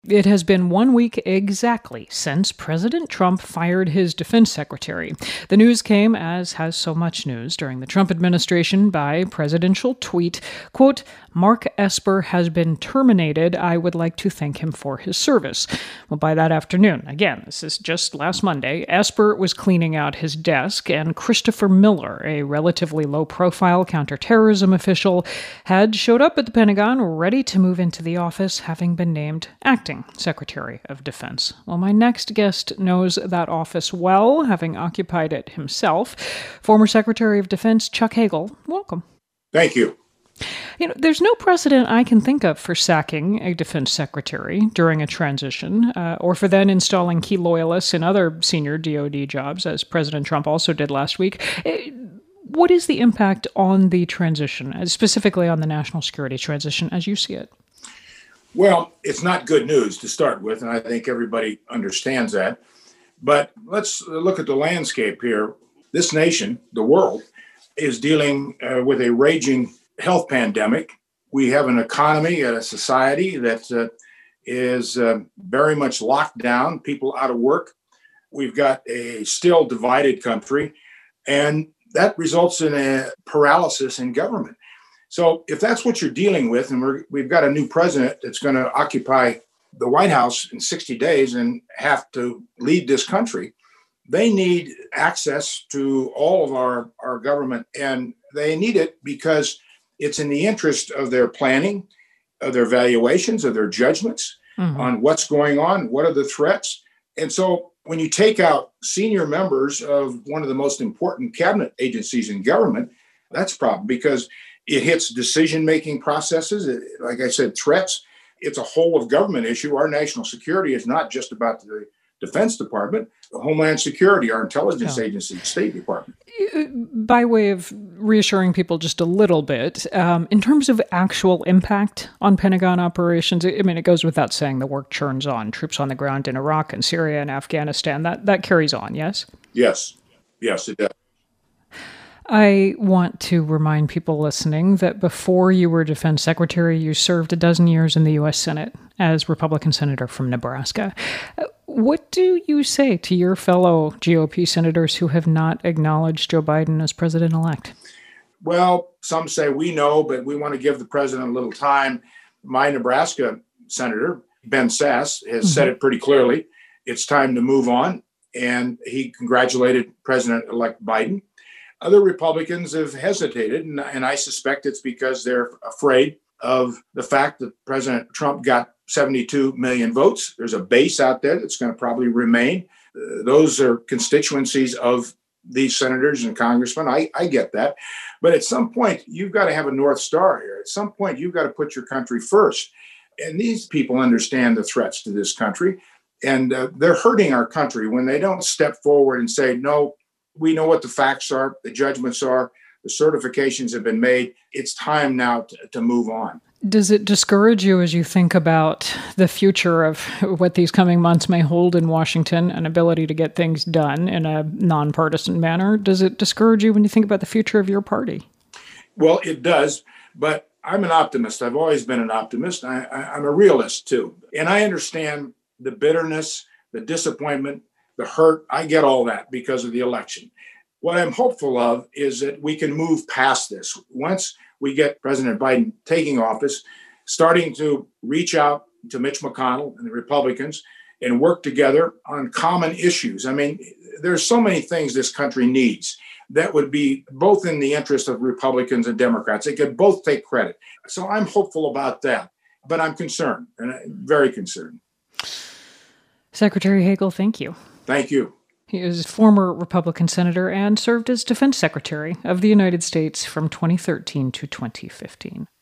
It has been 1 week exactly since President Trump fired his defense secretary. The news came, as has so much news, during the Trump administration by presidential tweet, quote, "Mark Esper has been terminated. I would like to thank him for his service." Well, by that afternoon, again, this is just last Monday, Esper was cleaning out his desk, and Christopher Miller, a relatively low-profile counterterrorism official, had showed up at the Pentagon ready to move into the office, having been named acting Secretary of Defense. Well, my next guest knows that office well, having occupied it himself. Former Secretary of Defense Chuck Hagel, welcome. Thank you. There's no precedent I can think of for sacking a defense secretary during a transition, or for then installing key loyalists in other senior DoD jobs, as President Trump also did last week. What is the impact on the transition, specifically on the national security transition, as you see it? Well, it's not good news to start with, and I think everybody understands that. But let's look at the landscape here. This nation, the world, is dealing with a raging health pandemic. We have an economy and a society that is very much locked down, people out of work. We've got a still divided country, and that results in a paralysis in government. So if that's what you're dealing with, and we've got a new president that's going to occupy the White House in 60 days and have to lead this country, they need access to all of our government. And they need it because it's in the interest of their planning, of their valuations, of their judgments on what's going on, what are the threats. And so when you take out senior members of one of the most important cabinet agencies in government, that's a problem because it hits decision-making processes. Like I said, threats. It's a whole of government issue. Our national security is not just about the Defense Department, the Homeland Security, our intelligence agency, State Department. By way of reassuring people just a little bit, in terms of actual impact on Pentagon operations, I mean, it goes without saying the work churns on. Troops on the ground in Iraq and Syria and Afghanistan, that carries on, yes? Yes, it does. I want to remind people listening that before you were Defense Secretary, you served a dozen years in the U.S. Senate as Republican Senator from Nebraska. What do you say to your fellow GOP senators who have not acknowledged Joe Biden as president-elect? Well, some say we know, but we want to give the president a little time. My Nebraska senator, Ben Sasse, has said it pretty clearly. It's time to move on. And he congratulated President-elect Biden. Other Republicans have hesitated, and I suspect it's because they're afraid of the fact that President Trump got 72 million votes. There's a base out there that's going to probably remain. Those are constituencies of these senators and congressmen. I get that. But at some point, you've got to have a North Star here. At some point, you've got to put your country first. And these people understand the threats to this country, and they're hurting our country when they don't step forward and say, no, we know what the facts are, the judgments are, the certifications have been made. It's time now to move on. Does it discourage you as you think about the future of what these coming months may hold in Washington, an ability to get things done in a nonpartisan manner? Does it discourage you when you think about the future of your party? Well, it does, but I'm an optimist. I've always been an optimist. I'm a realist, too. And I understand the bitterness, the disappointment, the hurt. I get all that because of the election. What I'm hopeful of is that we can move past this. Once we get President Biden taking office, starting to reach out to Mitch McConnell and the Republicans and work together on common issues. I mean, there's so many things this country needs that would be both in the interest of Republicans and Democrats. They could both take credit. So I'm hopeful about that, but I'm concerned, and I'm very concerned. Secretary Hagel, thank you. Thank you. He is former Republican senator and served as Defense Secretary of the United States from 2013 to 2015.